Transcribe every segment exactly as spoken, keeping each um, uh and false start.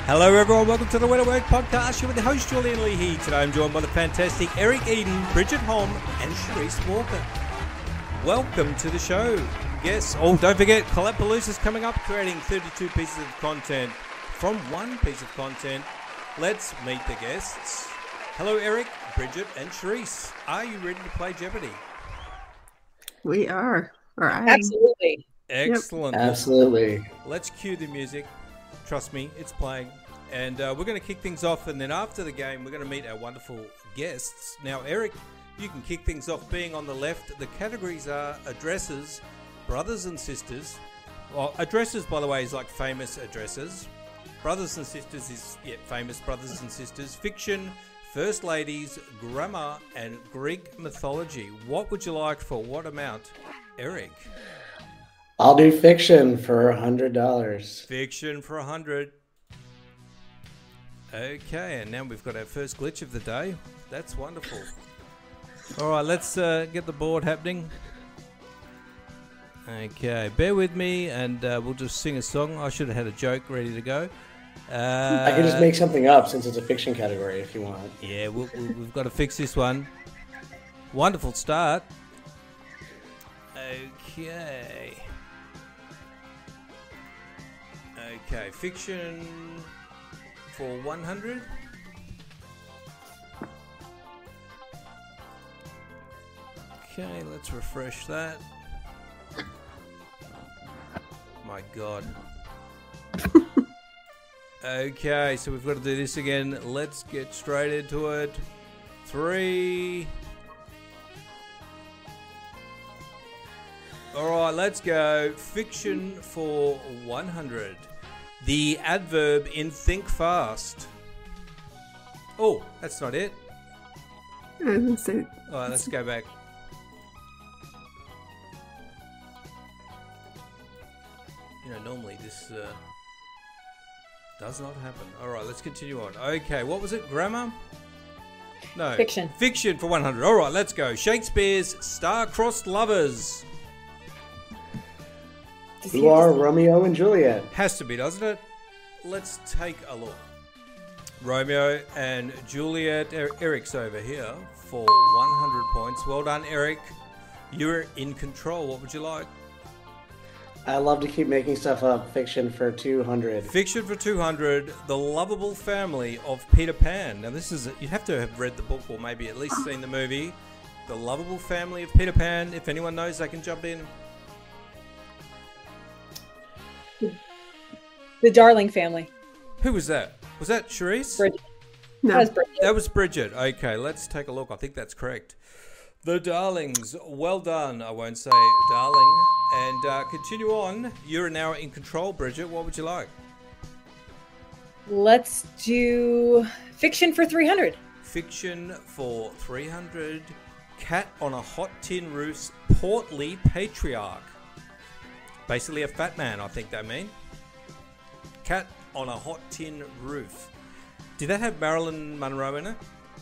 Hello everyone, welcome to the Win at Work podcast. You're with the host Julian Leahy. Today I'm joined by the fantastic Eric Eden, Bridget Holm and Charisse Walker. Welcome to the show. Yes, oh don't forget, Collabpalooza is coming up, creating thirty-two pieces of content from one piece of content. Let's meet the guests. Hello Eric, Bridget and Charisse. Are you ready to play Jeopardy? We are. Or I am. Absolutely. Excellent. Yep. Absolutely. Let's cue the music. Trust me, it's playing. And uh, we're going to kick things off, and then after the game, we're going to meet our wonderful guests. Now, Eric, you can kick things off being on the left. The categories are addresses, brothers and sisters. Well, addresses, by the way, is like famous addresses. Brothers and sisters is, yeah, famous brothers and sisters. Fiction, first ladies, grammar, and Greek mythology. What would you like for what amount, Eric? I'll do fiction for a hundred dollars. Fiction for a hundred. Okay, and now we've got our first glitch of the day. That's wonderful. All right, let's uh, get the board happening. Okay, bear with me, and uh, we'll just sing a song. I should have had a joke ready to go. Uh, I can just make something up since it's a fiction category if you want. Yeah, we'll, we'll, we've got to fix this one. Wonderful start. Okay. Okay, fiction for one hundred. Okay, let's refresh that. My God. Okay, so we've got to do this again. Let's get straight into it. Three. All right, let's go. Fiction for one hundred. The adverb in think fast. Oh, that's not it. I didn't say. All right, let's go back. You know, normally this uh, does not happen. All right, let's continue on. Okay, what was it? Grammar? No. Fiction. Fiction for one hundred. All right, let's go. Shakespeare's star-crossed lovers. Who are Romeo and Juliet? Has to be, doesn't it? Let's take a look. Romeo and Juliet. Er- Eric's over here for one hundred points. Well done, Eric. You're in control. What would you like? I love to keep making stuff up. Fiction for two hundred. Fiction for two hundred. The Lovable Family of Peter Pan. Now, this is, you have to have read the book or maybe at least seen the movie. The Lovable Family of Peter Pan. If anyone knows, they can jump in. The Darling Family. Who was that? Was that Charisse? Bridget. No. That was Bridget. That was Bridget. Okay, let's take a look. I think that's correct. The Darlings. Well done. I won't say darling. And uh, continue on. You're now in control, Bridget. What would you like? Let's do fiction for three hundred. Fiction for three hundred. Cat on a hot tin roof's portly patriarch. Basically a fat man, I think they mean. Cat on a hot tin roof. Did that have Marilyn Monroe in it?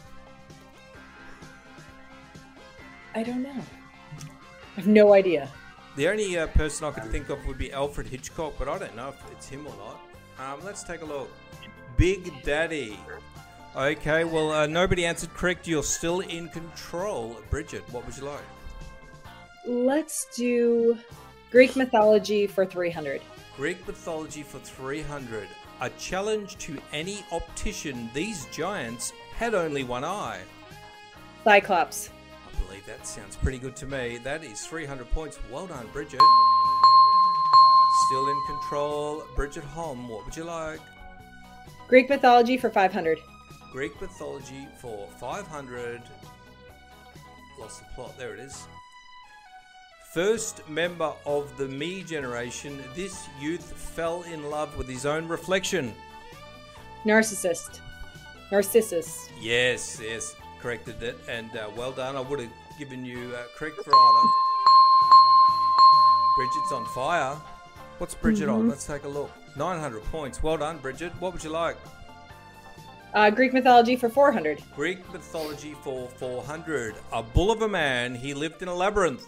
I don't know. I have no idea. The only uh, person I could think of would be Alfred Hitchcock, but I don't know if it's him or not. Um, let's take a look. Big Daddy. Okay, well, uh, nobody answered correct. You're still in control. Bridget, what would you like? Let's do Greek mythology for three hundred. Greek mythology for three hundred. A challenge to any optician. These giants had only one eye. Cyclops. I believe that sounds pretty good to me. That is three hundred points. Well done, Bridget. Still in control. Bridget Holm, what would you like? Greek mythology for five hundred. Greek mythology for five hundred. Lost the plot. There it is. First member of the Me generation, this youth fell in love with his own reflection. Narcissist. Narcissus. Yes, yes, corrected it, and uh, well done. I would have given you uh, correct for either. Bridget's on fire. What's Bridget Mm-hmm. on? Let's take a look. nine hundred points. Well done, Bridget. What would you like? Uh, Greek mythology for four hundred. Greek mythology for four hundred. A bull of a man, he lived in a labyrinth.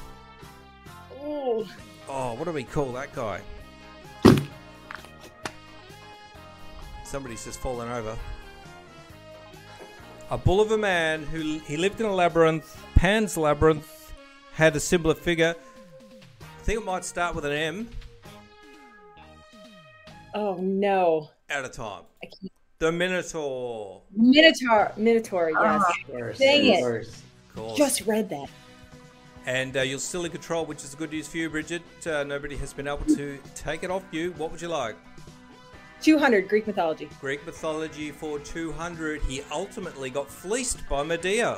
Ooh. Oh, what do we call that guy? Somebody's just fallen over. A bull of a man who he lived in a labyrinth. Pan's Labyrinth had a similar figure. I think it might start with an M. Oh no. Out of time. I can't. The Minotaur. Minotaur. Minotaur. Yes. Ah. Of course, Dang of it. course. Of course. Just read that. And uh, you're still in control, which is good news for you, Bridget. Uh, nobody has been able to take it off you. What would you like? two hundred Greek mythology. Greek mythology for two hundred. He ultimately got fleeced by Medea.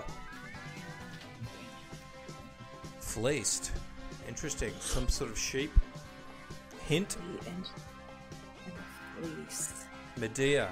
Fleeced. Interesting. Some sort of sheep. Hint. And, and fleece. Medea.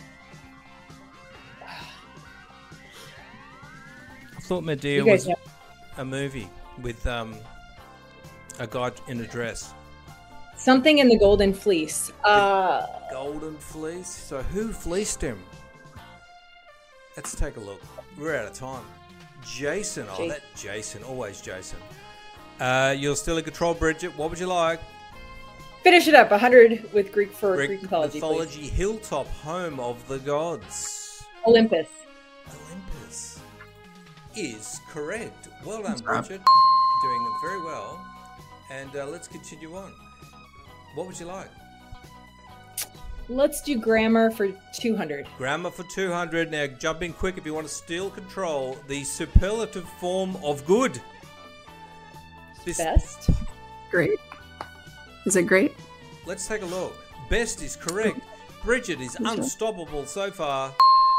I thought Medea You guys was know. a movie with um, a guy in a dress. Something in the Golden Fleece. Uh, Golden fleece. So who fleeced him? Let's take a look. We're out of time. Jason. Oh, Jason. that Jason. Always Jason. Uh, you're still in control, Bridget. What would you like? finish it up. one hundred with Greek for Greek, Greek mythology. mythology hilltop, home of the gods. Please. Olympus. Olympus is correct. Well done, Good job. Bridget. Doing very well. And uh, let's continue on. What would you like? Let's do grammar for two hundred. Grammar for two hundred. Now jump in quick if you want to steal control. The superlative form of good. This, Best. Great. Is it great? Let's take a look. Best is correct. Bridget is Good job. unstoppable so far.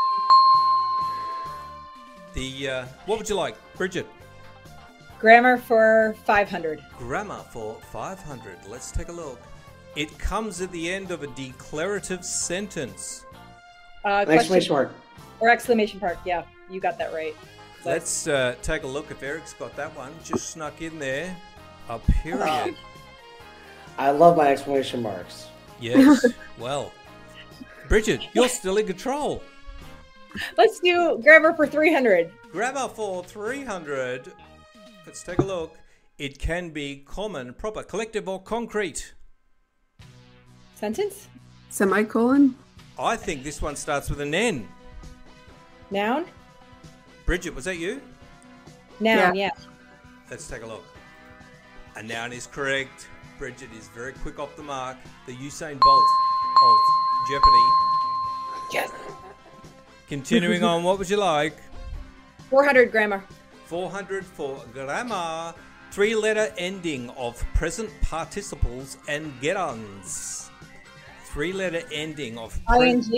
The uh, what would you like, Bridget? Grammar for five hundred. Grammar for five hundred. Let's take a look. It comes at the end of a declarative sentence. Uh, An question exclamation mark. or exclamation mark. Yeah, you got that right. So- Let's uh, take a look if Eric's got that one. Just snuck in there. A period. I love my exclamation marks. Yes. Well, Bridget, you're still in control. Let's do grammar for three hundred. Grammar for three hundred. Let's take a look. It can be common, proper, collective, or concrete. Sentence. Semicolon? I think this one starts with an N. Noun. Bridget, was that you? Noun. Yeah. Yeah. Let's take a look. A noun is correct. Bridget is very quick off the mark. The Usain Bolt of Jeopardy. Yes. Continuing on, what would you like? four hundred grammar. four hundred for grammar. Three-letter ending of present participles and get-ons. Three-letter ending of pre- ing.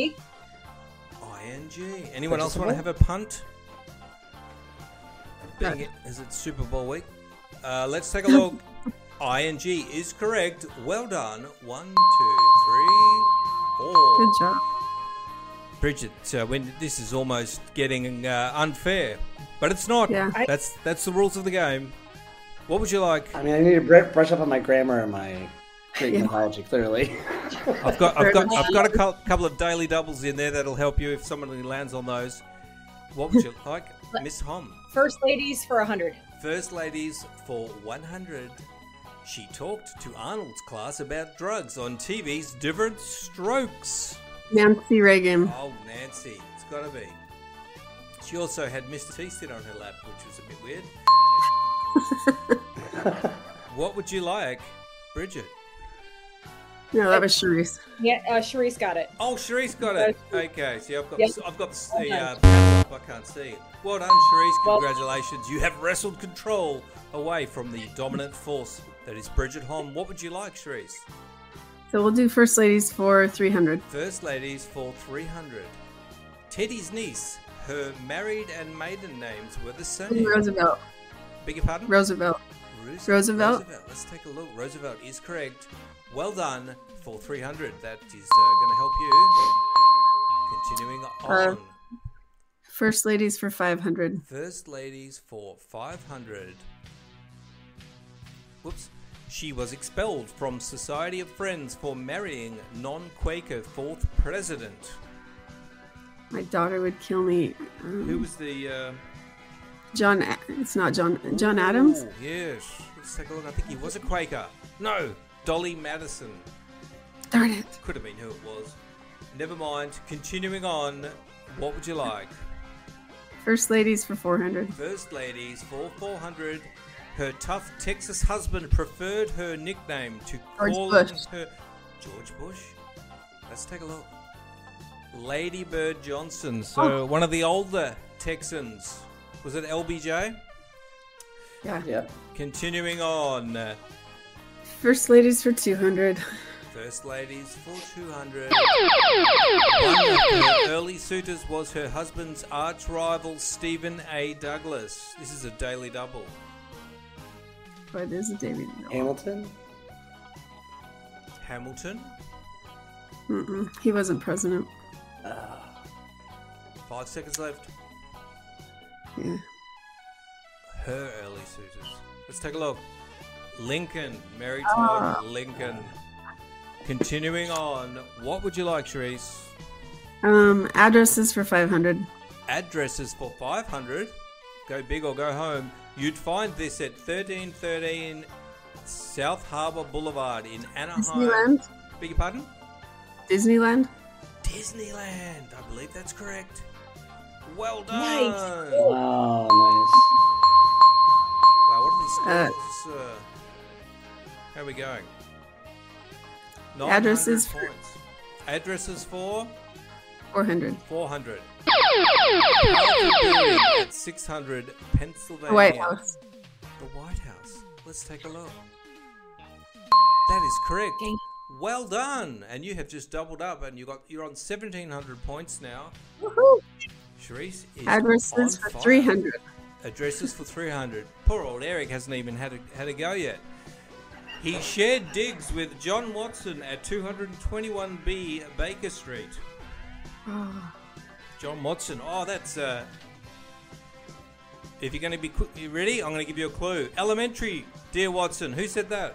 ing. Anyone else want to have a punt? Being it, is it Super Bowl week? Uh, let's take a look. ing is correct. Well done. One, two, three, four. Good job. Bridget, uh, when this is almost getting uh, unfair, but it's not. Yeah. I- That's that's the rules of the game. What would you like? I mean, I need to br- brush up on my grammar and my Greek Yeah. mythology, clearly. I've got I've got I've got a cou- couple of daily doubles in there that'll help you if someone lands on those. What would you like, Miss Hom? First ladies for one hundred. First ladies for one hundred. She talked to Arnold's class about drugs on T V's Different Strokes. Nancy Reagan. Oh, Nancy, it's got to be. She also had Mister T sit on her lap, which was a bit weird. What would you like, Bridget? No, that was Charisse. Yeah, uh, Charisse got it. Oh, Charisse got it. Okay, see, I've got Yep. the, I've got the, Well the done. uh, panel up. I can't see it. Well done, Charisse. Well- Congratulations. You have wrestled control away from the dominant force that is Bridget Hom. What would you like, Charisse? So we'll do first ladies for three hundred. First ladies for three hundred. Teddy's niece. Her married and maiden names were the same. Roosevelt. Beg your pardon? Roosevelt. Roosevelt. Roosevelt. Roosevelt. Let's take a look. Roosevelt is correct. Well done for three hundred. That is uh, going to help you. Continuing on. Uh, First ladies for five hundred. First ladies for five hundred. Whoops. She was expelled from Society of Friends for marrying non-Quaker fourth president. My daughter would kill me. Um, Who was the... Uh... John? A- It's not John. John Adams. Ooh, yes. Let's take a look. I think he was a Quaker. No. Dolly Madison. Darn it. Could have been who it was. Never mind. Continuing on, what would you like? First ladies for four hundred. First ladies for four hundred. Her tough Texas husband preferred her nickname to George call Bush. her George Bush. Let's take a look. Lady Bird Johnson. So Oh. one of the older Texans. Was it L B J? Yeah. Yep. Continuing on. First ladies for two hundred. First ladies for two hundred. One of her early suitors was her husband's arch rival Stephen A. Douglas. This is a daily double. But there's a David. Hamilton. Hamilton. Mm-mm. He wasn't president. Uh, Five seconds left. Yeah. Her early suitors. Let's take a look. Lincoln. Mary Ah. Todd Lincoln. Continuing on. What would you like, Charisse? Um, addresses for five hundred. Addresses for five hundred. Go big or go home. You'd find this at thirteen thirteen South Harbor Boulevard in Anaheim. Disneyland. Beg your pardon? Disneyland. Disneyland. I believe that's correct. Well done. Nice. wow, nice. Wow, what are Uh, the scores? Uh, how are we going? Addresses nine hundred for- points. Addresses for four hundred. four hundred. Powerful building at six hundred Pennsylvania. The White House. The White House. Let's take a look. That is correct. Dang. Well done. And you have just doubled up, and you got you're on seventeen hundred points now. Woohoo! Charisse is Addresses on for fire. three hundred. Addresses for three hundred. Poor old Eric hasn't even had a, had a go yet. He shared digs with John Watson at two twenty-one B Baker Street. Oh, John Watson. Oh, that's... Uh, if you're going to be quick, you ready? I'm going to give you a clue. Elementary, dear Watson. Who said that?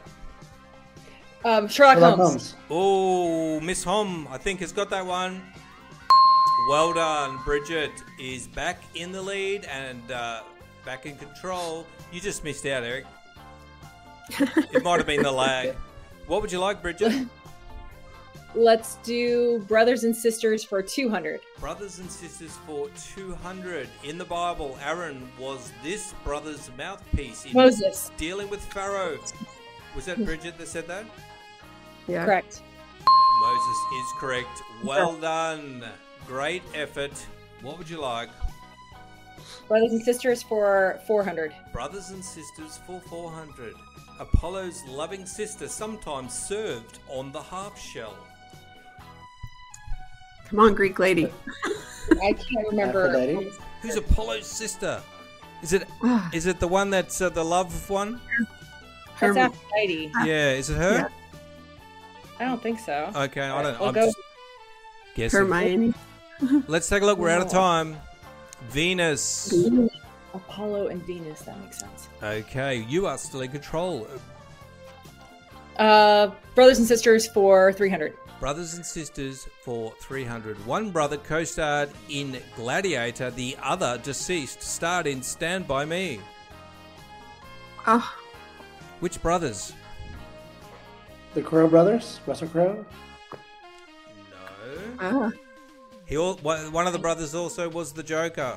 Um, Sherlock, Sherlock Holmes. Holmes. Oh, Miss Hom, I think has got that one. Well done. Bridget is back in the lead and uh, back in control. You just missed out, Eric. It might have been the lag. What would you like, Bridget? Let's do brothers and sisters for two hundred. Brothers and sisters for two hundred. In the Bible, Aaron was this brother's mouthpiece in Moses. dealing with Pharaoh. Was that Bridget that said that? yeah. Correct. Moses is correct. Well done. Great effort. What would you like? Brothers and sisters for four hundred. Brothers and sisters for four hundred. Apollo's loving sister, sometimes served on the half shell. Come on, Greek lady. I can't remember. Aphrodite? Who's Apollo's sister? Is it Ah, is it the one that's uh, the love one? That's Herm- Aphrodite. Yeah, is it her? Yeah. I don't think so. Okay, I don't. We'll I'm go- just guessing. Hermione. Let's take a look. We're out of No. time. Venus. Apollo and Venus. That makes sense. Okay, you are still in control. Uh, brothers and sisters for three hundred. Brothers and sisters for three hundred. One brother co-starred in Gladiator. The other, deceased, starred in Stand By Me. Oh, Which brothers? The Crow brothers? Russell Crowe? No. ah. He al- one one of the brothers also was the Joker.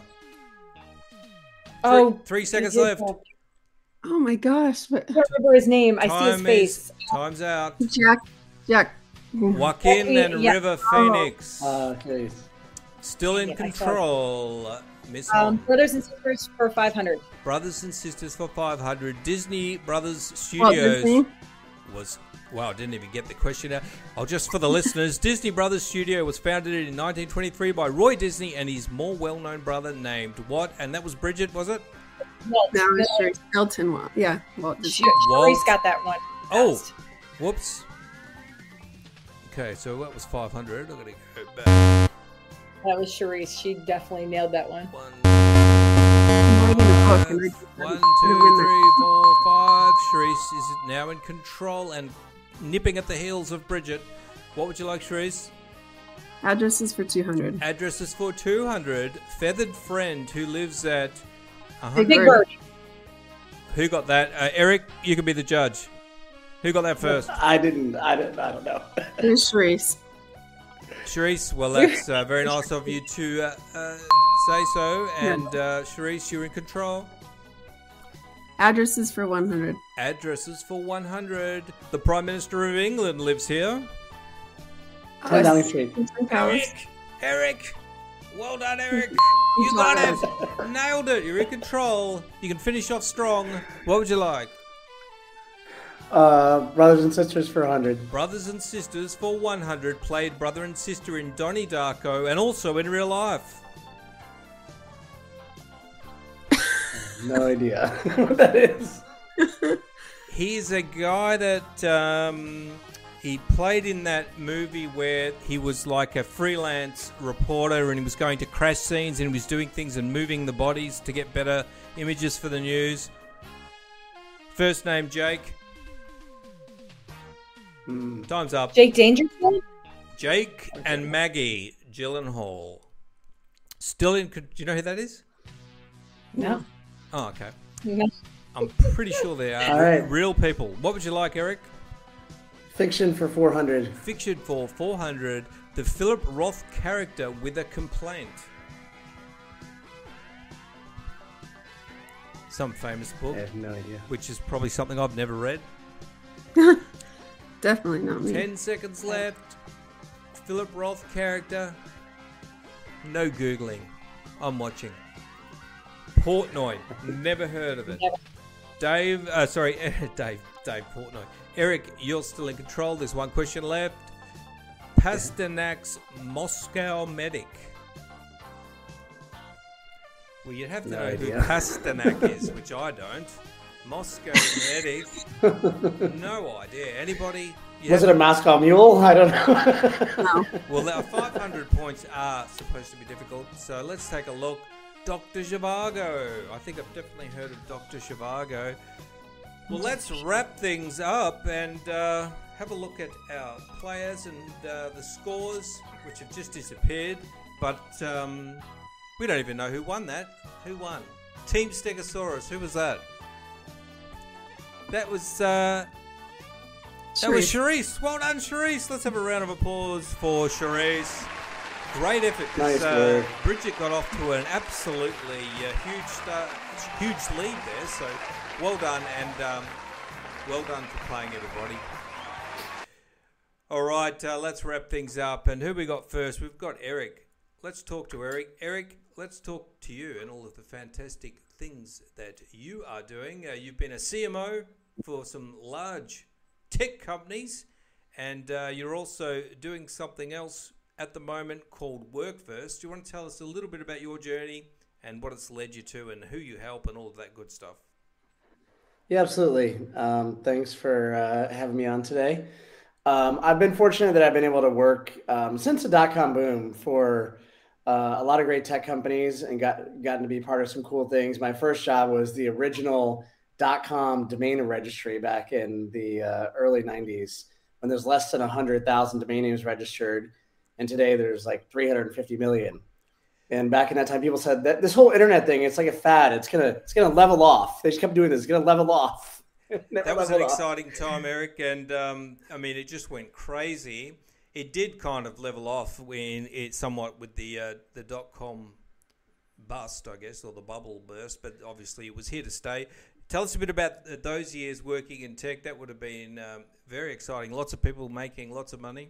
Oh, Three seconds he did left. have- Oh my gosh. But I don't remember his name. I see his Time face. is time's out. Jack. Jack. Joaquin and Yeah. River Phoenix Uh, okay. still in Yeah, I saw control. Miss Um, Hom. brothers and sisters for five hundred. Brothers and Sisters for five hundred. Disney Brothers Walt Studios Disney. was wow. I didn't even get the question out. Oh, just for the listeners, Disney Brothers Studio was founded in nineteen twenty-three by Roy Disney and his more well-known brother named what? And that was Bridget, was it? Walt. No, it's sure. Elton. Walt. Yeah. Walt Disney. Walt. Sharice got that one. Oh. Fast. Whoops. Okay, so that was five hundred. I'm gonna go back That was Sharice. She definitely nailed that one. one. I'm writing a book and I just One, haven't put 'em in two, there. three, four, five. Charisse is now in control and nipping at the heels of Bridget. What would you like, Charisse? Addresses for two hundred. Addresses for two hundred. Feathered friend who lives at one Big hundred. Big Bird. Bird. Who got that? Uh, Eric, you can be the judge. Who got that first? I didn't. I didn't. I don't know. There's Sharice. Charisse, well, that's uh, very nice of you to uh, uh, say so. And uh, Charisse, you're in control. Addresses for one hundred. Addresses for one hundred. The Prime Minister of England lives here. ten Downing Street. Eric! Eric! Well done, Eric! You got it! Nailed it! You're in control. You can finish off strong. What would you like? Uh, Brothers and Sisters for one hundred. Brothers and Sisters for one hundred. Played brother and sister in Donnie Darko and also in real life. No idea what that is. He's a guy that um, he played in that movie where he was like a freelance reporter and he was going to crash scenes and he was doing things and moving the bodies to get better images for the news. First name Jake. Mm. Time's up. Jake Dangerfield? Jake and Maggie Gyllenhaal. Still in. Do you know who that is? No. Oh, okay. No. I'm pretty sure they are All right. real people. What would you like, Eric? Fiction for four hundred. Fiction for four hundred. The Philip Roth character with a complaint. Some famous book, I have no idea. which is probably something I've never read. Definitely not me. Ten seconds left. Philip Roth character. No Googling. I'm watching. Portnoy. Never heard of it. Never. Dave, uh, sorry, Dave, Dave Portnoy. Eric, you're still in control. There's one question left. Pasternak's Moscow Medic. Well, you'd have to No know idea. who Pasternak is, which I don't. Moscow Medic. No idea. Anybody? You Was have- it a Moscow Mule? I don't know. No. Well, the five hundred points are supposed to be difficult, so let's take a look. Doctor Zhivago. I think I've definitely heard of Doctor Zhivago. Well, let's wrap things up and uh, have a look at our players and uh, the scores, which have just disappeared. But um, we don't even know who won that. Who won? Team Stegosaurus. Who was that? That was... Uh, That was Charisse. Well done, Charisse. Let's have a round of applause for Charisse. Great effort. 'Cause, Nice uh, work. Bridget got off to an absolutely uh, huge start, huge lead there. So well done, and um, well done for playing, everybody. All right, uh, let's wrap things up. And who we got first? We've got Eric. Let's talk to Eric. Eric, let's talk to you and all of the fantastic things that you are doing. Uh, you've been a C M O for some large tech companies, and uh, you're also doing something else at the moment called WorkFirst. Do you want to tell us a little bit about your journey and what it's led you to and who you help and all of that good stuff? Yeah, absolutely. Um, thanks for uh, having me on today. Um, I've been fortunate that I've been able to work um, since the dot-com boom for uh, a lot of great tech companies and got gotten to be part of some cool things. My first job was the original .com domain registry back in the uh, early nineties when there's less than one hundred thousand domain names registered. And today there's like three hundred fifty million. And back in that time, people said that this whole internet thing, it's like a fad. It's going to it's gonna level off. They just kept doing this. It's going to level off. That was an exciting time, Eric. And um, I mean, it just went crazy. It did kind of level off when it somewhat with the uh, the dot-com bust, I guess, or the bubble burst. But obviously it was here to stay. Tell us a bit about those years working in tech. That would have been um, very exciting. Lots of people making lots of money.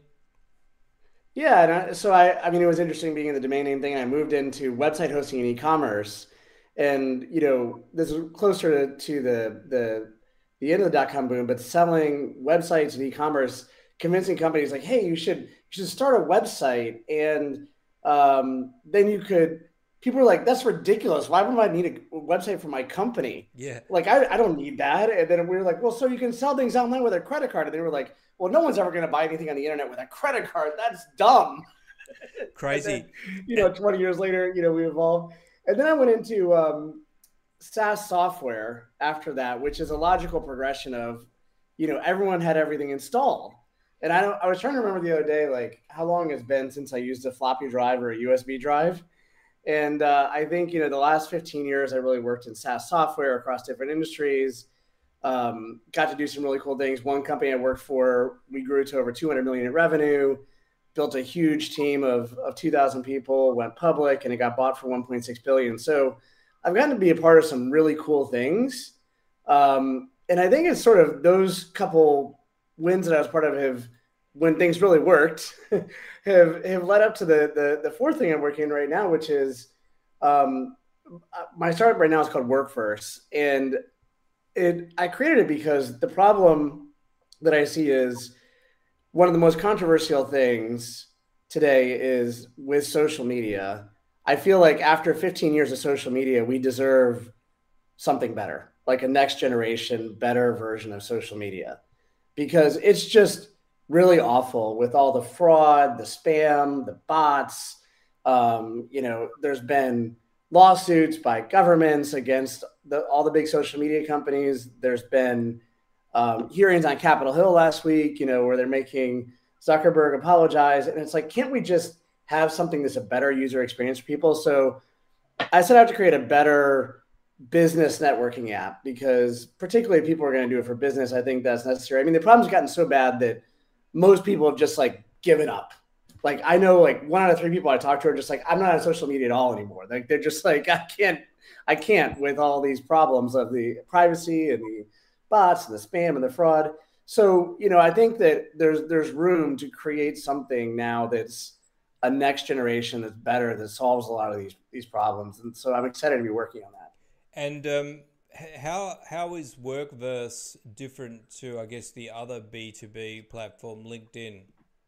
Yeah, and I, so I, I mean, it was interesting being in the domain name thing. I moved into website hosting and e-commerce, and you know, this is closer to, to the the the end of the dot-com boom, but selling websites and e-commerce, convincing companies like, hey, you should you should start a website, and um, then you could. People were like, that's ridiculous. Why would I need a website for my company? Yeah. Like, I, I don't need that. And then we were like, well, so you can sell things online with a credit card. And they were like, well, no one's ever going to buy anything on the internet with a credit card. That's dumb. Crazy. Then, you know, twenty years later, you know, we evolved. And then I went into um, SaaS software after that, which is a logical progression of, you know, everyone had everything installed. And I don't, I was trying to remember the other day, like, how long it's been since I used a floppy drive or a U S B drive. And uh, I think, you know, the last fifteen years, I really worked in SaaS software across different industries, um, got to do some really cool things. One company I worked for, we grew to over two hundred million in revenue, built a huge team of, of two thousand people, went public, and it got bought for one point six billion dollars. So I've gotten to be a part of some really cool things. Um, and I think it's sort of those couple wins that I was part of have, when things really worked, have, have led up to the, the, the fourth thing I'm working on right now, which is um, my startup right now is called Workverse. And it, I created it because the problem that I see is one of the most controversial things today is with social media. I feel like after fifteen years of social media, we deserve something better, like a next generation, better version of social media, because it's just really awful with all the fraud, the spam, the bots. Um, you know, there's been lawsuits by governments against the, all the big social media companies. There's been um, hearings on Capitol Hill last week, you know, where they're making Zuckerberg apologize. And it's like, can't we just have something that's a better user experience for people? So I set out to create a better business networking app, because particularly if people are going to do it for business, I think that's necessary. I mean, the problem's gotten so bad that most people have just like given up. Like I know like one out of three people I talk to are just like, I'm not on social media at all anymore. Like they're just like, I can't, I can't with all these problems of the privacy and the bots and the spam and the fraud. So, you know, I think that there's, there's room to create something now that's a next generation that's better, that solves a lot of these, these problems. And so I'm excited to be working on that. And um, how how is Workverse different to, I guess, the other B two B platform, LinkedIn?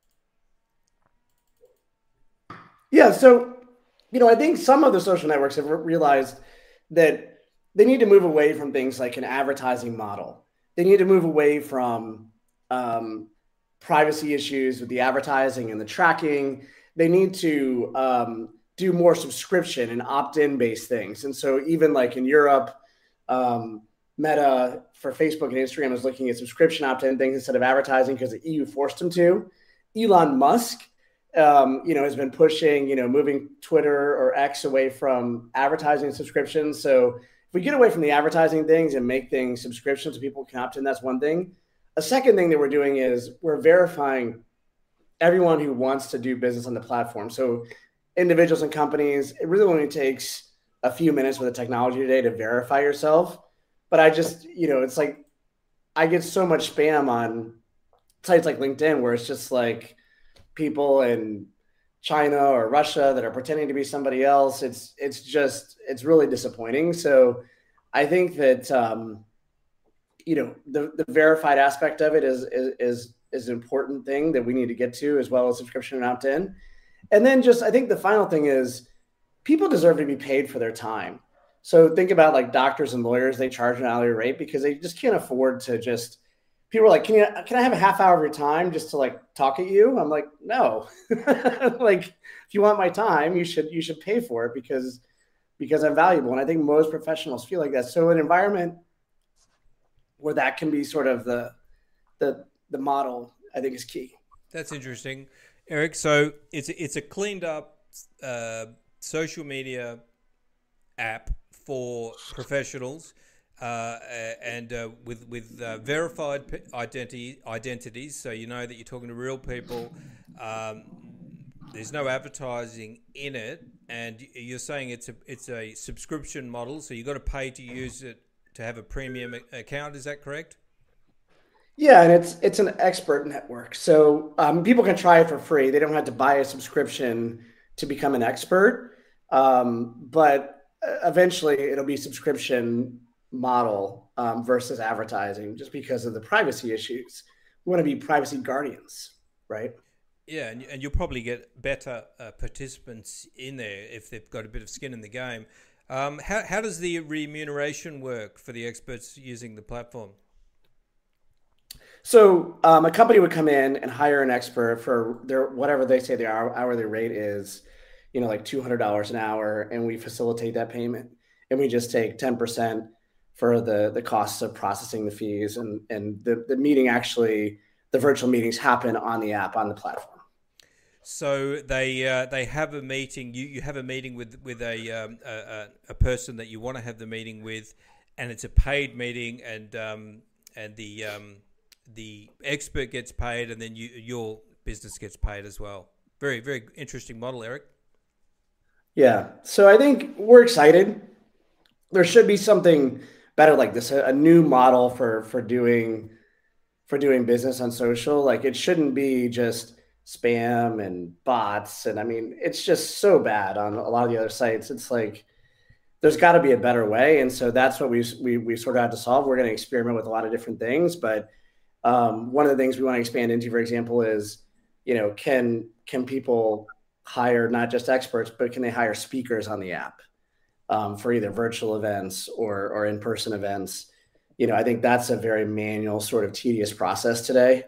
Yeah, so, you know, I think some of the social networks have realized that they need to move away from things like an advertising model. They need to move away from um, privacy issues with the advertising and the tracking. They need to um, do more subscription and opt-in based things. And so even like in Europe, um, Meta for Facebook and Instagram is looking at subscription opt-in things instead of advertising because the E U forced them to. Elon Musk, um, you know, has been pushing, you know, moving Twitter or X away from advertising and subscriptions. So if we get away from the advertising things and make things subscriptions so people can opt in, that's one thing. A second thing that we're doing is we're verifying everyone who wants to do business on the platform. So individuals and companies, it really only takes a few minutes with the technology today to verify yourself. But I just, you know, it's like, I get so much spam on sites like LinkedIn where it's just like people in China or Russia that are pretending to be somebody else. It's, it's just, it's really disappointing. So I think that, um, you know, the, the verified aspect of it is, is, is, is an important thing that we need to get to, as well as subscription and opt-in. And then just, I think the final thing is people deserve to be paid for their time. So think about like doctors and lawyers, they charge an hourly rate because they just can't afford to just, people are like, can you, can I have a half hour of your time just to like talk at you? I'm like, no, like if you want my time, you should, you should pay for it because, because I'm valuable. And I think most professionals feel like that. So an environment where that can be sort of the, the, the model, I think is key. That's interesting, Eric. So it's it's a cleaned up uh, social media app for professionals, uh, and uh, with with uh, verified identity identities, so you know that you're talking to real people. Um, there's no advertising in it, and you're saying it's a it's a subscription model, so you've got to pay to use it to have a premium account. Is that correct? Yeah, and it's it's an expert network. So um, people can try it for free. They don't have to buy a subscription to become an expert. Um, but eventually it'll be subscription model um, versus advertising, just because of the privacy issues. We want to be privacy guardians, right? Yeah, and, and you'll probably get better uh, participants in there if they've got a bit of skin in the game. Um, how, how does the remuneration work for the experts using the platform? So um, a company would come in and hire an expert for their whatever they say their hourly rate is, you know, like two hundred dollars an hour, and we facilitate that payment. And we just take ten percent for the, the costs of processing the fees. And, and the, the meeting actually, the virtual meetings happen on the app, on the platform. So they uh, they have a meeting. You, you have a meeting with with a, um, a a person that you want to have the meeting with, and it's a paid meeting, and um, and the um, the expert gets paid, and then you, your business gets paid as well. Very, very interesting model, Eric. Yeah. So I think we're excited. There should be something better like this, a, a new model for for doing for doing business on social. Like it shouldn't be just spam and bots. And I mean, it's just so bad on a lot of the other sites. It's like there's got to be a better way. And so that's what we we we sort of have to solve. We're going to experiment with a lot of different things, but um, one of the things we want to expand into, for example, is you know can can people hire not just experts, but can they hire speakers on the app um, for either virtual events or or in-person events? You know, I think that's a very manual, sort of tedious process today.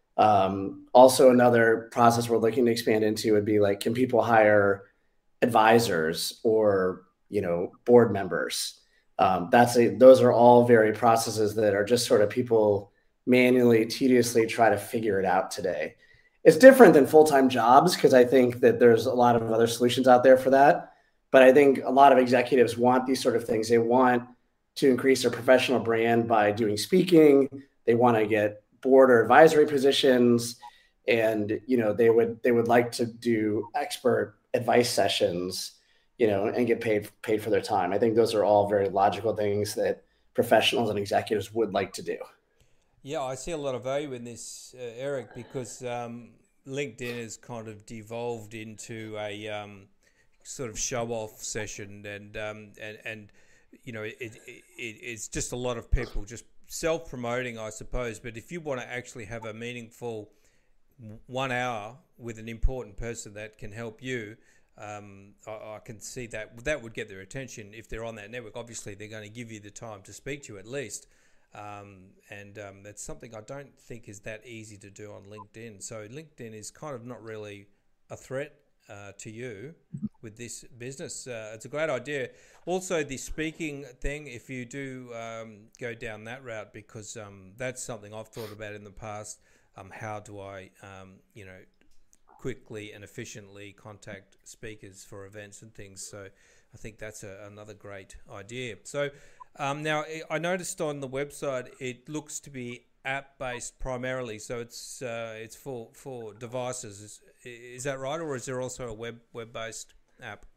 Um, also, another process we're looking to expand into would be like, can people hire advisors or you know board members? Um, that's a those are all very processes that are just sort of people manually, tediously try to figure it out today. It's different than full-time jobs because I think that there's a lot of other solutions out there for that. But I think a lot of executives want these sort of things. They want to increase their professional brand by doing speaking. They want to get board or advisory positions, and you know they would they would like to do expert advice sessions, you know, and get paid paid for their time. I think those are all very logical things that professionals and executives would like to do. Yeah, I see a lot of value in this, uh, Eric, because um, LinkedIn has kind of devolved into a um, sort of show-off session, and um, and and you know it, it, it it's just a lot of people just self-promoting, I suppose. But if you want to actually have a meaningful one hour with an important person that can help you, um, I, I can see that that would get their attention if they're on that network. Obviously, they're going to give you the time to speak to you at least. Um, and um, that's something I don't think is that easy to do on LinkedIn. So LinkedIn is kind of not really a threat uh, to you with this business. Uh, it's a great idea. Also, the speaking thing, if you do um, go down that route, because um, that's something I've thought about in the past. Um, how do I, um, you know, quickly and efficiently contact speakers for events and things? So I think that's a, another great idea. So Um, now, I noticed on the website it looks to be app-based primarily, so it's uh, it's for, for devices. Is, is that right, or is there also a web web-based app?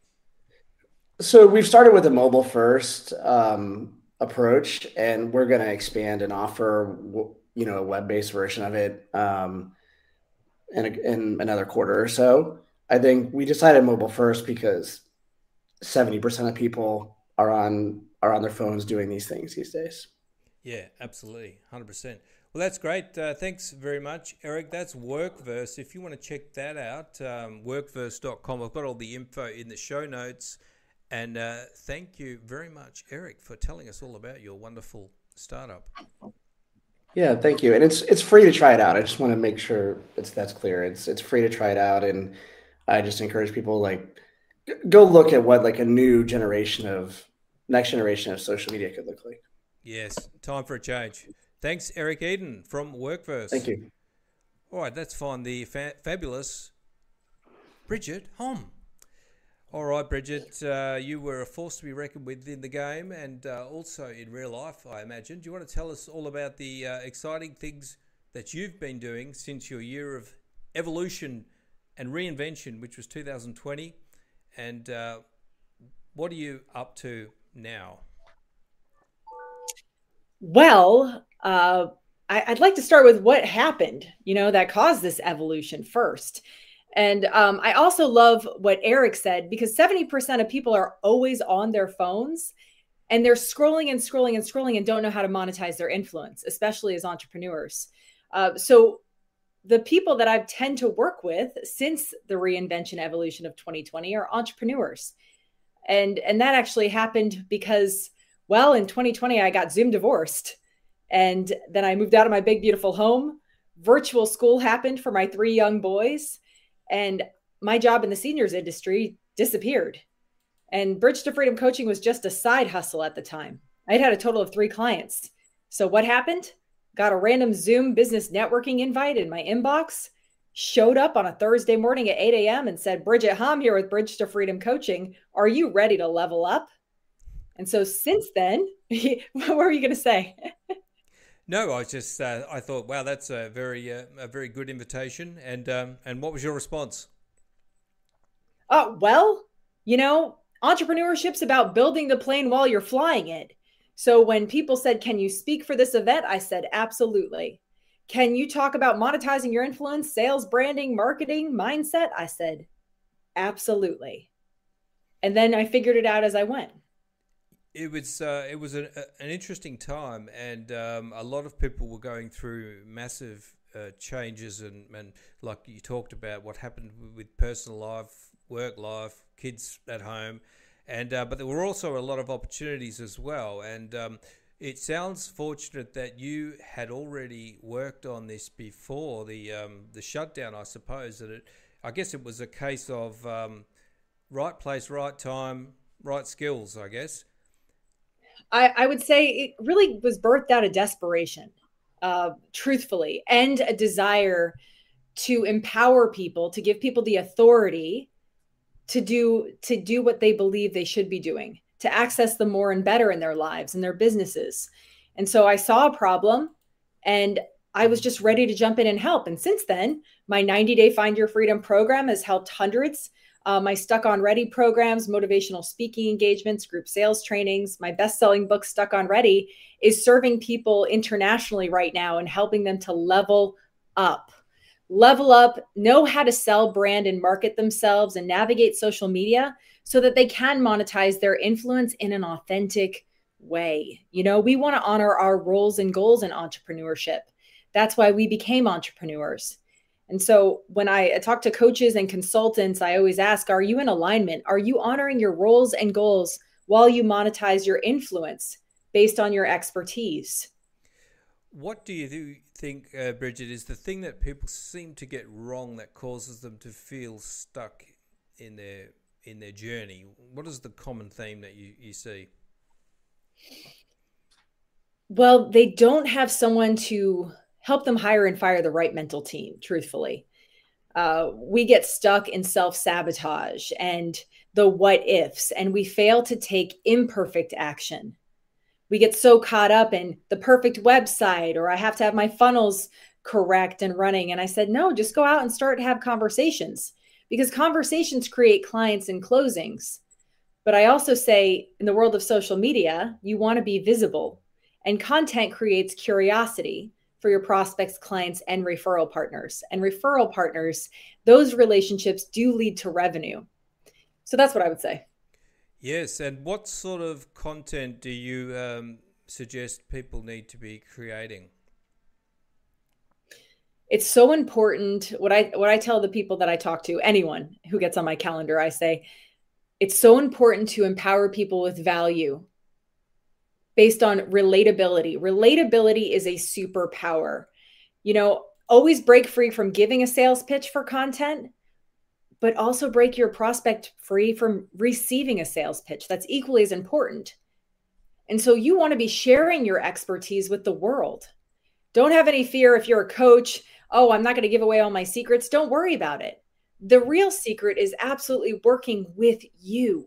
So we've started with a mobile first um, approach, and we're going to expand and offer you know a web-based version of it um, in, a, in another quarter or so. I think we decided mobile first because seventy percent of people are on are on their phones doing these things these days. Yeah, absolutely, one hundred percent. Well, that's great. Uh, thanks very much, Eric. That's Workverse. If you want to check that out, um, workverse dot com. I've got all the info in the show notes. And uh, thank you very much, Eric, for telling us all about your wonderful startup. Yeah, thank you. And it's it's free to try it out. I just want to make sure it's that's clear. It's it's free to try it out, and I just encourage people like go look at what like a new generation of next generation of social media could look like. Yes, time for a change. Thanks, Eric Eden from Workverse. Thank you. All right, let's find the fa- fabulous Bridget Hom. All right, Bridget, uh, you were a force to be reckoned with in the game and uh, also in real life, I imagine. Do you want to tell us all about the uh, exciting things that you've been doing since your year of evolution and reinvention, which was two thousand twenty, and uh, what are you up to now? Well, uh, I, I'd like to start with what happened, you know, that caused this evolution first. And um, I also love what Eric said, because seventy percent of people are always on their phones and they're scrolling and scrolling and scrolling and don't know how to monetize their influence, especially as entrepreneurs. Uh, so the people that I tend to work with since the reinvention evolution of twenty twenty are entrepreneurs. And, and that actually happened because, well, in twenty twenty, I got Zoom divorced. And then I moved out of my big, beautiful home. Virtual school happened for my three young boys. And my job in the seniors industry disappeared. And Bridge to Freedom coaching was just a side hustle at the time. I'd had a total of three clients. So what happened? Got a random Zoom business networking invite in my inbox, showed up on a Thursday morning at eight a.m. and said, Bridget Hom here with Bridge to Freedom coaching. Are you ready to level up? And so since then, what were you going to say? No, I just uh, I thought, wow, that's a very uh, a very good invitation. And um, and what was your response? Uh, well, you know, entrepreneurship's about building the plane while you're flying it. So when people said, can you speak for this event? I said, absolutely. Can you talk about monetizing your influence, sales, branding, marketing, mindset? I said, absolutely. And then I figured it out as I went. It was uh, it was a, a, an interesting time, and um, a lot of people were going through massive uh, changes, and, and like you talked about, what happened with personal life, work life, kids at home, and uh, but there were also a lot of opportunities as well. And um, it sounds fortunate that you had already worked on this before the um, the shutdown. I suppose that it, I guess it was a case of um, right place, right time, right skills, I guess. I, I would say it really was birthed out of desperation, uh, truthfully, and a desire to empower people, to give people the authority to do to do what they believe they should be doing, to access the more and better in their lives and their businesses. And so I saw a problem, and I was just ready to jump in and help. And since then, my ninety day Find Your Freedom program has helped hundreds. Uh, my Stuck on Ready programs, motivational speaking engagements, group sales trainings. My best-selling book, Stuck on Ready, is serving people internationally right now and helping them to level up. Level up, know how to sell, brand, and market themselves and navigate social media so that they can monetize their influence in an authentic way. You know, we want to honor our roles and goals in entrepreneurship. That's why we became entrepreneurs. And so when I talk to coaches and consultants, I always ask, are you in alignment? Are you honoring your roles and goals while you monetize your influence based on your expertise? What do you think, uh, Bridget, is the thing that people seem to get wrong that causes them to feel stuck in their in their journey? What is the common theme that you, you see? Well, they don't have someone to help them hire and fire the right mental team, truthfully. Uh, we get stuck in self-sabotage and the what ifs, and we fail to take imperfect action. We get so caught up in the perfect website, or I have to have my funnels correct and running. And I said, no, just go out and start to have conversations, because conversations create clients and closings. But I also say, in the world of social media, you want to be visible, and content creates curiosity for your prospects, clients, and referral partners. And referral partners, those relationships do lead to revenue. So that's what I would say. Yes. And what sort of content do you um, suggest people need to be creating? It's so important. What I what I tell the people that I talk to, anyone who gets on my calendar, I say, it's so important to empower people with value based on relatability. Relatability is a superpower. You know, always break free from giving a sales pitch for content, but also break your prospect free from receiving a sales pitch. That's equally as important. And so you want to be sharing your expertise with the world. Don't have any fear if you're a coach. Oh, I'm not going to give away all my secrets. Don't worry about it. The real secret is absolutely working with you.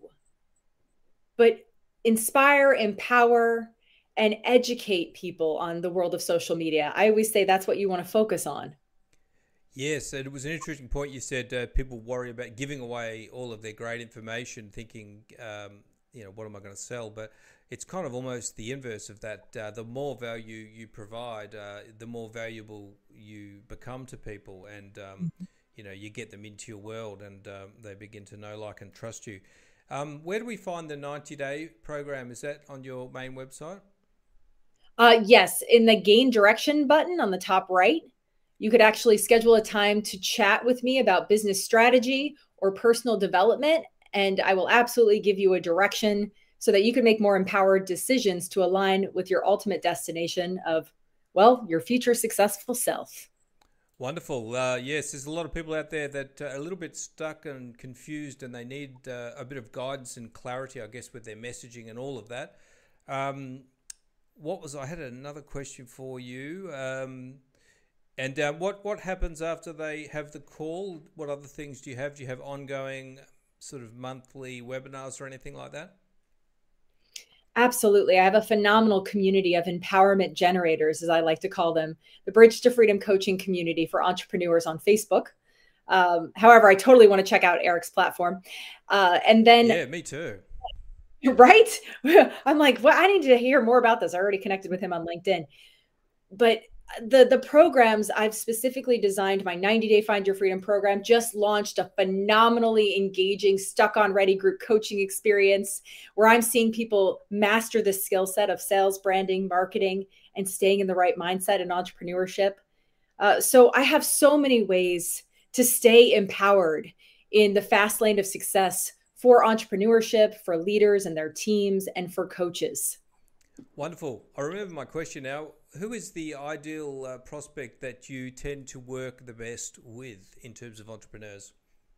But inspire, empower, and educate people on the world of social media. I always say that's what you want to focus on. Yes, and it was an interesting point. You said uh, people worry about giving away all of their great information, thinking, um, you know, what am I going to sell? But it's kind of almost the inverse of that. Uh, the more value you provide, uh, the more valuable you become to people, and um, mm-hmm. you know, you get them into your world, and um, they begin to know, like, and trust you. Um, where do we find the ninety day program? Is that on your main website? Uh, yes, in the Gain Direction button on the top right. You could actually schedule a time to chat with me about business strategy or personal development, and I will absolutely give you a direction so that you can make more empowered decisions to align with your ultimate destination of, well, your future successful self. Wonderful. Uh, yes, there's a lot of people out there that are a little bit stuck and confused, and they need uh, a bit of guidance and clarity, I guess, with their messaging and all of that. Um, what was I had another question for you. Um, and uh, what what happens after they have the call? What other things do you have? Do you have ongoing sort of monthly webinars or anything like that? Absolutely. I have a phenomenal community of empowerment generators, as I like to call them, the Bridge to Freedom coaching community for entrepreneurs on Facebook. Um, however, I totally want to check out Eric's platform. Uh, and then, yeah, me too. Right? I'm like, well, I need to hear more about this. I already connected with him on LinkedIn. But the the programs I've specifically designed, my ninety day Find Your Freedom program, just launched a phenomenally engaging Stuck on Ready group coaching experience where I'm seeing people master the skill set of sales, branding, marketing, and staying in the right mindset and entrepreneurship. Uh, so I have so many ways to stay empowered in the fast lane of success for entrepreneurship, for leaders and their teams, and for coaches. Wonderful. I remember my question now. Who is the ideal uh, prospect that you tend to work the best with in terms of entrepreneurs?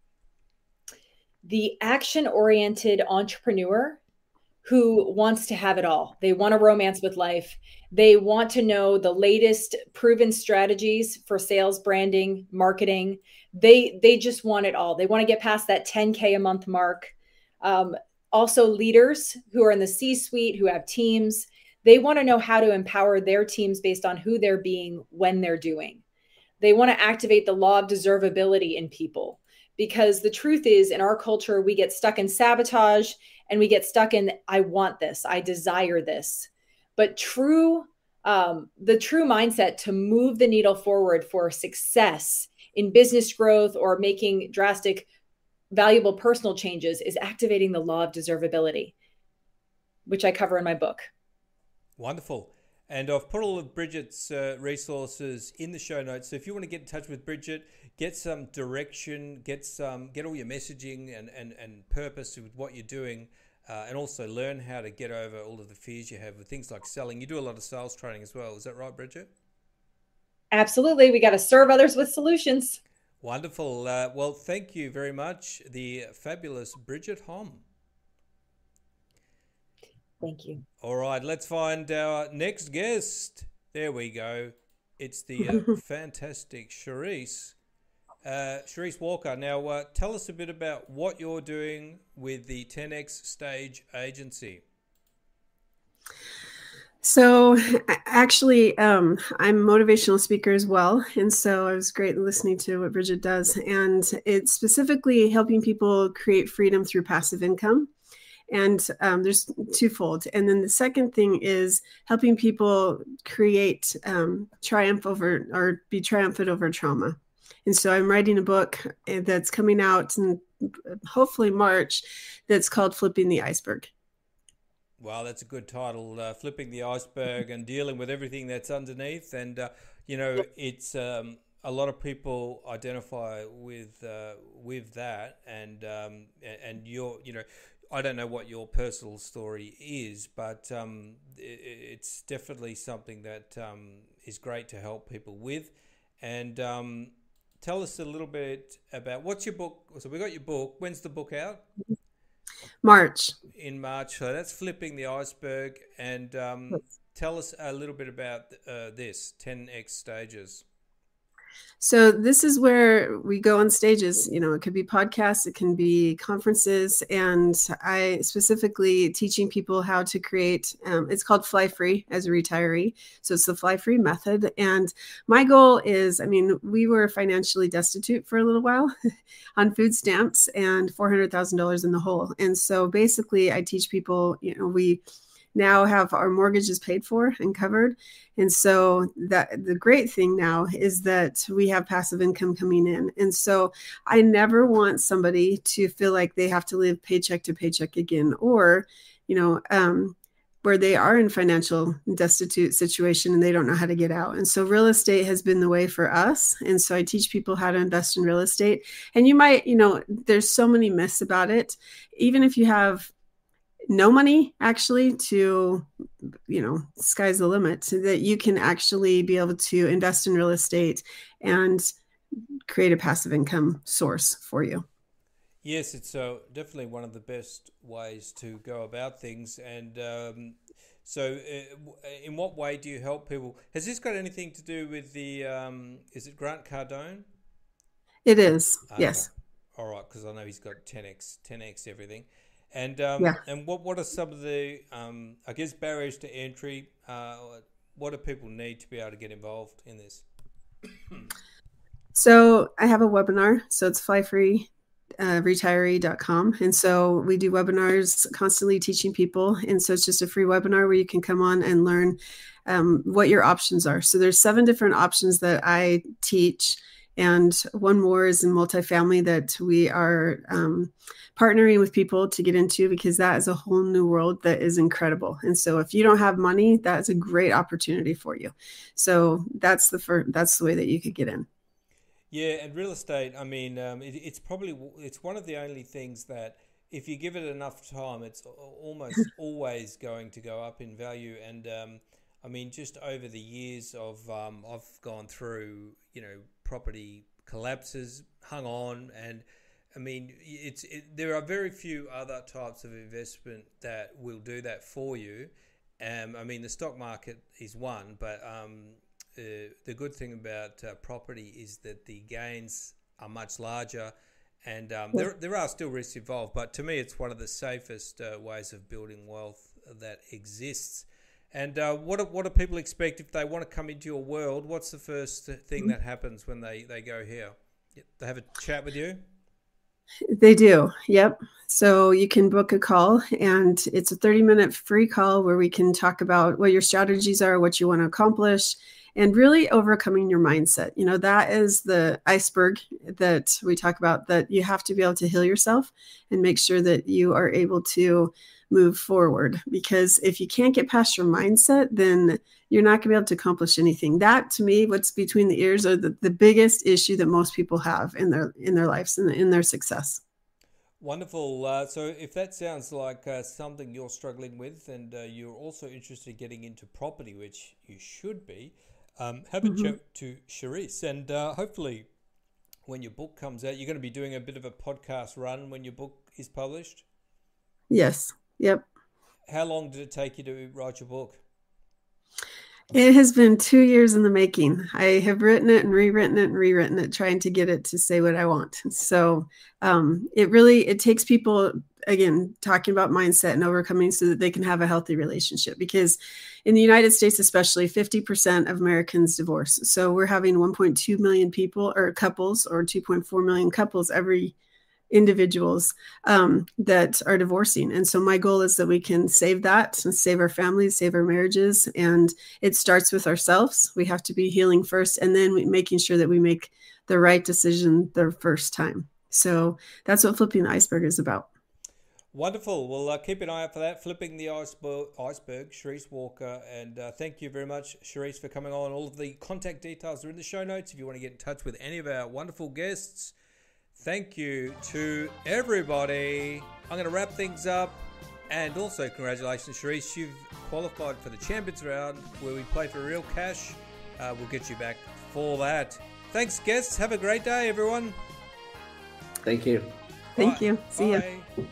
The action-oriented entrepreneur who wants to have it all. They want a romance with life. They want to know the latest proven strategies for sales, branding, marketing. They, they just want it all. They want to get past that ten K a month mark. Um, also leaders who are in the C-suite, who have teams. They want to know how to empower their teams based on who they're being when they're doing. They want to activate the law of deservability in people, because the truth is, in our culture, we get stuck in sabotage and we get stuck in, I want this, I desire this. But true, um, the true mindset to move the needle forward for success in business growth or making drastic, valuable personal changes is activating the law of deservability, which I cover in my book. Wonderful. And I've put all of Bridget's uh, resources in the show notes. So if you want to get in touch with Bridget, get some direction, get some, get all your messaging and, and, and purpose with what you're doing, uh, and also learn how to get over all of the fears you have with things like selling. You do a lot of sales training as well. Is that right, Bridget? Absolutely. We got to serve others with solutions. Wonderful. Uh, well, thank you very much. The fabulous Bridget Hom. Thank you. All right, let's find our next guest. There we go. It's the uh, fantastic Charisse. Uh, Charisse Walker. Now, uh, tell us a bit about what you're doing with the ten X Stage Agency. So actually, um, I'm a motivational speaker as well. And so I was great listening to what Bridget does. And it's specifically helping people create freedom through passive income. And um, there's twofold. And then the second thing is helping people create um, triumph over or be triumphant over trauma. And so I'm writing a book that's coming out in hopefully March that's called Flipping the Iceberg. Wow, that's a good title, uh, Flipping the Iceberg and dealing with everything that's underneath. And, uh, you know, it's um, a lot of people identify with uh, with that. And, um, and you're, you know, I don't know what your personal story is, but um, it, it's definitely something that um, is great to help people with. And um, tell us a little bit about what's your book. So we got your book. When's the book out? March. In March. So that's Flipping the Iceberg. And um, tell us a little bit about uh, this, ten X Stages. So this is where we go on stages. You know, it could be podcasts, it can be conferences, and I specifically teaching people how to create, um, it's called Fly Free as a retiree. So it's the Fly Free method. And my goal is, I mean, we were financially destitute for a little while on food stamps and four hundred thousand dollars in the hole. And so basically I teach people, you know, we now have our mortgages paid for and covered. And so that the great thing now is that we have passive income coming in. And so I never want somebody to feel like they have to live paycheck to paycheck again, or, you know, um, where they are in financial destitute situation and they don't know how to get out. And so real estate has been the way for us. And so I teach people how to invest in real estate. And you might, you know, there's so many myths about it. Even if you have no money actually to, you know, sky's the limit, so that you can actually be able to invest in real estate and create a passive income source for you. Yes, it's uh, definitely one of the best ways to go about things. And um, so uh, in what way do you help people? Has this got anything to do with the, um, is it Grant Cardone? It is, okay. Yes. All right, because I know he's got ten X, ten X everything. And um, yeah. and what, what are some of the, um, I guess, barriers to entry? Uh, what do people need to be able to get involved in this? So I have a webinar. So it's fly free retiree dot com. And so we do webinars constantly teaching people. And so it's just a free webinar where you can come on and learn um, what your options are. So there's seven different options that I teach. And one more is in multifamily that we are um, partnering with people to get into, because that is a whole new world that is incredible. And so if you don't have money, that is a great opportunity for you. So that's the first, that's the way that you could get in. Yeah, and real estate, I mean, um, it, it's probably, it's one of the only things that if you give it enough time, it's almost always going to go up in value. And um, I mean, just over the years of, um, I've gone through, you know, property collapses, hung on, and I mean, it's it, there are very few other types of investment that will do that for you. Um, I mean, the stock market is one, but um, uh, the good thing about uh, property is that the gains are much larger, and um, there there are still risks involved. But to me, it's one of the safest uh, ways of building wealth that exists. And uh, what do, what do people expect if they want to come into your world? What's the first thing that happens when they, they go here? They have a chat with you? They do. Yep. So you can book a call, and it's a thirty minute free call where we can talk about what your strategies are, what you want to accomplish, and really overcoming your mindset. You know, that is the iceberg that we talk about, that you have to be able to heal yourself and make sure that you are able to move forward. Because if you can't get past your mindset, then you're not going to be able to accomplish anything. That, to me, what's between the ears are the, the biggest issue that most people have in their in their lives and in their success. Wonderful. Uh, so if that sounds like uh, something you're struggling with, and uh, you're also interested in getting into property, which you should be, um, have a mm-hmm. chat to Cherise. And uh, hopefully when your book comes out, you're going to be doing a bit of a podcast run when your book is published? Yes. Yep. How long did it take you to write your book? It has been two years in the making. I have written it and rewritten it and rewritten it, trying to get it to say what I want. So um, it really, it takes people, again, talking about mindset and overcoming so that they can have a healthy relationship. Because in the United States, especially, fifty percent of Americans divorce. So we're having one point two million people or couples, or two point four million couples every individuals um, that are divorcing. And so my goal is that we can save that and save our families, save our marriages. And it starts with ourselves. We have to be healing first, and then we, making sure that we make the right decision the first time. So that's what Flipping the Iceberg is about. Wonderful. Well, uh, keep an eye out for that. Flipping the Iceberg, iceberg Cherise Walker. And uh, thank you very much, Cherise, for coming on. All of the contact details are in the show notes if you want to get in touch with any of our wonderful guests. Thank you to everybody. I'm going to wrap things up. And also, congratulations, Cherise. You've qualified for the Champions Round, where we play for real cash. Uh, we'll get you back for that. Thanks, guests. Have a great day, everyone. Thank you. Thank Bye. you. See Bye. you.